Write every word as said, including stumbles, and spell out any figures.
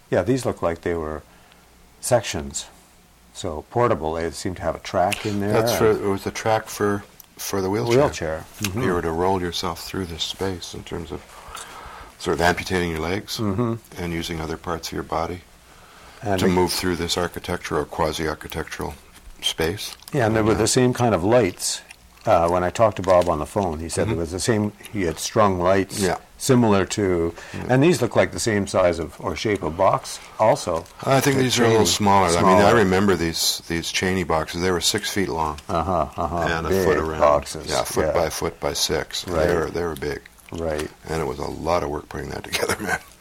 Yeah, these look like they were sections. So portable, they seem to have a track in there. That's for, it was a track for, for the wheelchair. Wheelchair. Mm-hmm. You were to roll yourself through this space in terms of sort of amputating your legs mm-hmm. and using other parts of your body and to they, move through this architectural or quasi-architectural space. Yeah, and there were the same kind of lights. Uh, when I talked to Bob on the phone, he said mm-hmm. there was the same, he had strung lights yeah. similar to, yeah. and these look like the same size of or shape of box also. I think these Cheney, are a little smaller. smaller. I mean, I remember these these Cheney boxes. They were six feet long. Uh-huh, uh-huh. And a big foot around. boxes. Yeah, foot yeah. by foot by six. Right. They were, they were big. Right. And it was a lot of work putting that together, man.